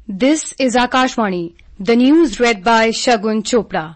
This is Akashvani, the news read by Shagun Chopra.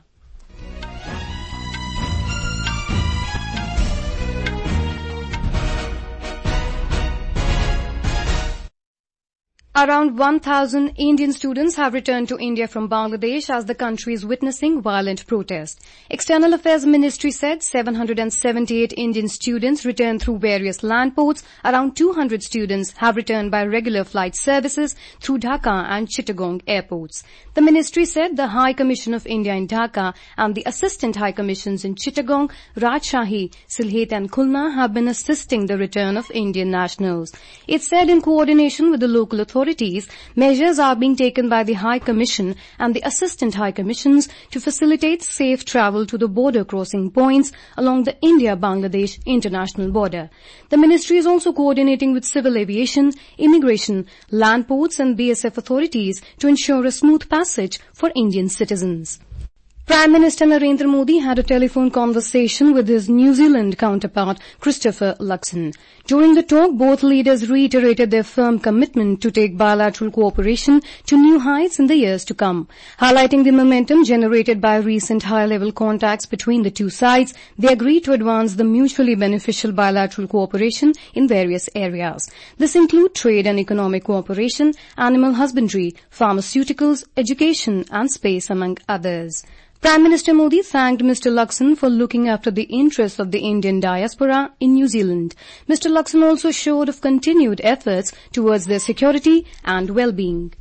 Around 1,000 Indian students have returned to India from Bangladesh as the country is witnessing violent protests. External Affairs Ministry said 778 Indian students returned through various land ports. Around 200 students have returned by regular flight services through Dhaka and Chittagong airports. The ministry said the High Commission of India in Dhaka and the Assistant High Commissions in Chittagong, Rajshahi, Sylhet and Khulna have been assisting the return of Indian nationals. It said in coordination with the local authorities, measures are being taken by the High Commission and the Assistant High Commissions to facilitate safe travel to the border crossing points along the India-Bangladesh international border. The ministry is also coordinating with civil aviation, immigration, land ports and BSF authorities to ensure a smooth passage for Indian citizens. Prime Minister Narendra Modi had a telephone conversation with his New Zealand counterpart, Christopher Luxon. During the talk, both leaders reiterated their firm commitment to take bilateral cooperation to new heights in the years to come. Highlighting the momentum generated by recent high-level contacts between the two sides, they agreed to advance the mutually beneficial bilateral cooperation in various areas. This includes trade and economic cooperation, animal husbandry, pharmaceuticals, education and space, among others. Prime Minister Modi thanked Mr. Luxon for looking after the interests of the Indian diaspora in New Zealand. Mr. Luxon also assured of continued efforts towards their security and well-being.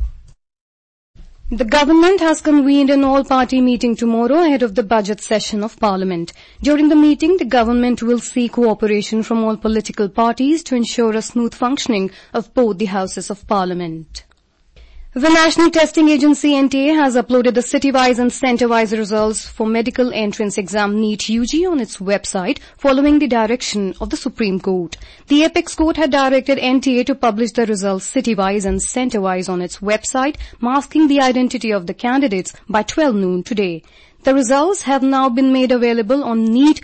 The government has convened an all-party meeting tomorrow ahead of the budget session of Parliament. During the meeting, the government will seek cooperation from all political parties to ensure a smooth functioning of both the houses of Parliament. The National Testing Agency NTA has uploaded the city-wise and centre-wise results for medical entrance exam NEET UG on its website following the direction of the Supreme Court. The Apex Court had directed NTA to publish the results city-wise and centre-wise on its website, masking the identity of the candidates by 12 noon today. The results have now been made available on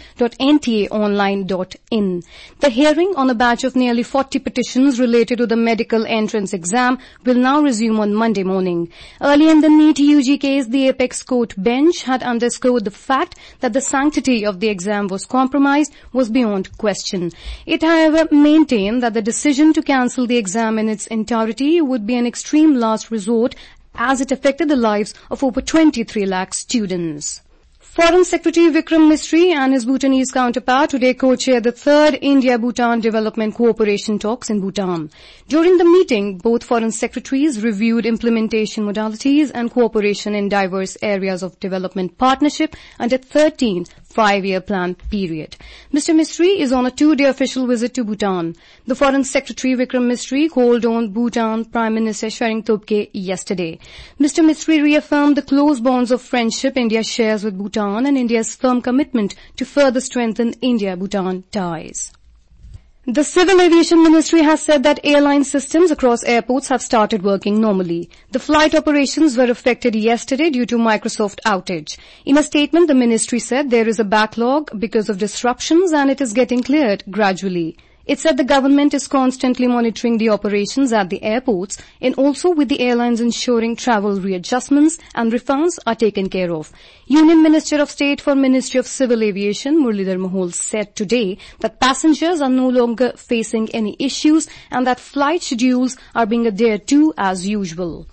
neet.ntaonline.in. The hearing on a batch of nearly 40 petitions related to the medical entrance exam will now resume on Monday morning. Earlier in the NEET UG case, the Apex Court bench had underscored the fact that the sanctity of the exam was compromised was beyond question. It, however, maintained that the decision to cancel the exam in its entirety would be an extreme last resort as it affected the lives of over 23 lakh students. Foreign Secretary Vikram Misri and his Bhutanese counterpart today co-chaired the third India-Bhutan Development Cooperation talks in Bhutan. During the meeting, both foreign secretaries reviewed implementation modalities and cooperation in diverse areas of development partnership under 13th five-year plan period. Mr. Misri is on a two-day official visit to Bhutan. The Foreign Secretary Vikram Misri called on Bhutan Prime Minister Tshering Tobgay yesterday. Mr. Misri reaffirmed the close bonds of friendship India shares with Bhutan and India's firm commitment to further strengthen India-Bhutan ties. The Civil Aviation Ministry has said that airline systems across airports have started working normally. The flight operations were affected yesterday due to Microsoft outage. In a statement, the ministry said there is a backlog because of disruptions and it is getting cleared gradually. It said the government is constantly monitoring the operations at the airports and also with the airlines ensuring travel readjustments and refunds are taken care of. Union Minister of State for Ministry of Civil Aviation, Muralidhar Mohol, said today that passengers are no longer facing any issues and that flight schedules are being adhered to as usual.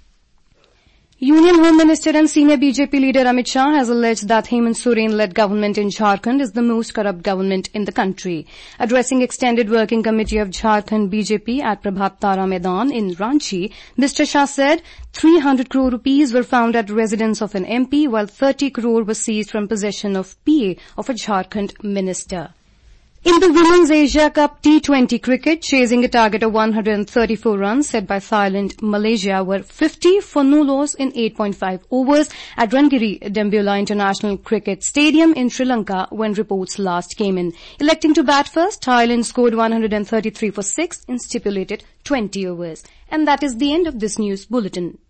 Union Home Minister and senior BJP leader Amit Shah has alleged that Hemant Soren-led government in Jharkhand is the most corrupt government in the country. Addressing Extended Working Committee of Jharkhand BJP at Prabhat Tara Maidan in Ranchi, Mr. Shah said 300 crore rupees were found at residence of an MP while 30 crore was seized from possession of PA of a Jharkhand minister. In the Women's Asia Cup T20 cricket, chasing a target of 134 runs set by Thailand, Malaysia were 50 for no loss in 8.5 overs at Rangiri Dembula International Cricket Stadium in Sri Lanka when reports last came in. Electing to bat first, Thailand scored 133 for 6 in stipulated 20 overs. And that is the end of this news bulletin.